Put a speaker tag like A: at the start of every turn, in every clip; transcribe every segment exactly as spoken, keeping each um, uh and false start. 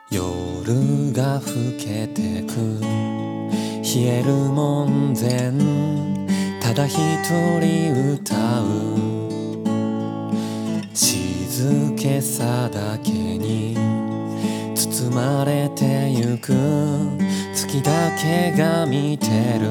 A: 夜が更けてく冷える門前ただ一人歌う静けさだけに包まれてゆく月だけが見てる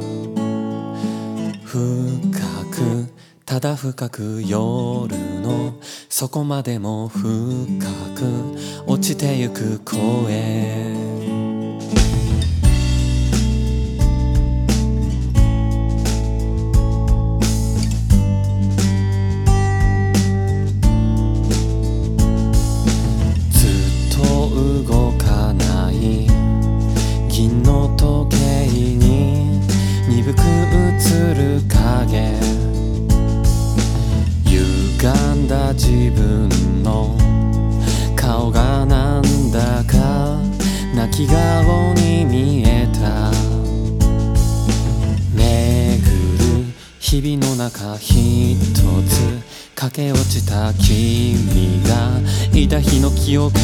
A: 深くただ深く夜の底までも深く落ちてゆく声ずっと動かない銀の時計に鈍く映る影歪んだ自分の顔がなんだか泣き顔に見えた巡る日々の中一つ駆け落ちた君がいた日の記憶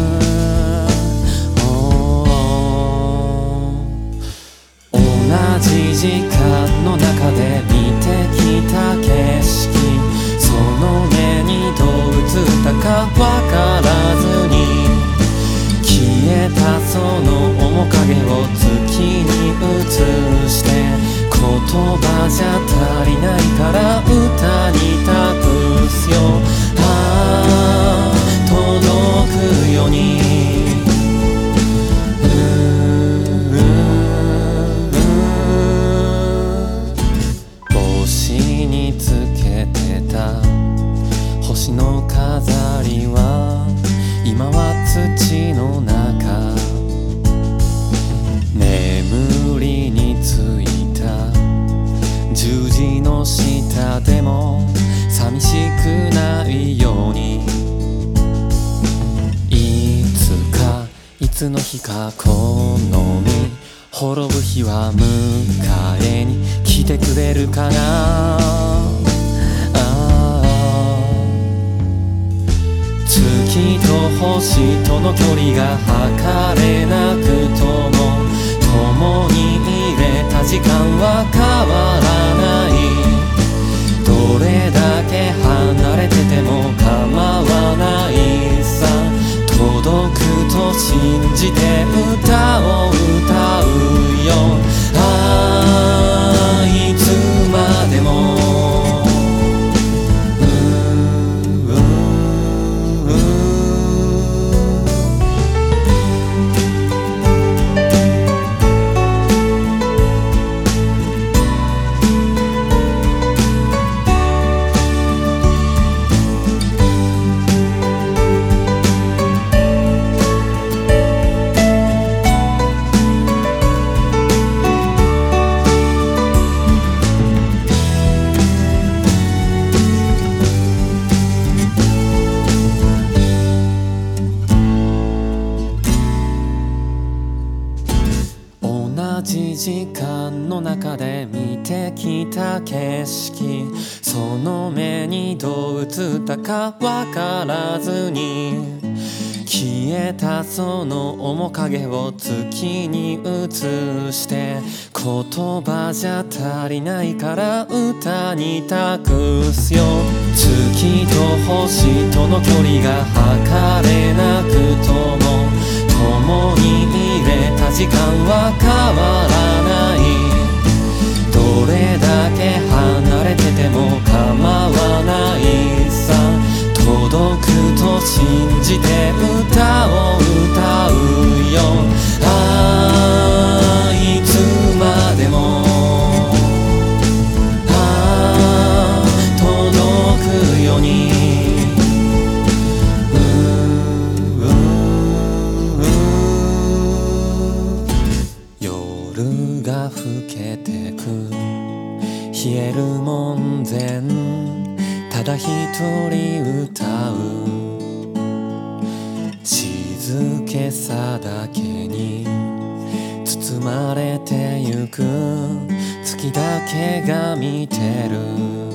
A: 同じ時間の中で見てきた景色その目にどう映ったかわからずに消えたその面影を月に映して言葉じゃ足りないから歌に託すよああ届くように星の飾りは今は土の中眠りについた十字の下でも寂しくないようにいつかいつの日かこの身滅ぶ日は迎えに来てくれるかな月と星との距離が測れなくとも共に入れた時間は変わらないどれだけ離れてても構わないさ届くと信じて歌を歌うよああいつまでも同じ時間の中で見てきた景色その目にどう映ったかわからずに消えたその面影を月に映して言葉じゃ足りないから歌に託すよ月と星との距離が測れなくとも共に入れた時間は変わらないどれだけ離れてても構わないさ届くと信じて歌を歌うよああいつまでもああ届くように夜が更けてく冷える門前ただ一人歌う静けさだけに包まれてゆく月だけが見てる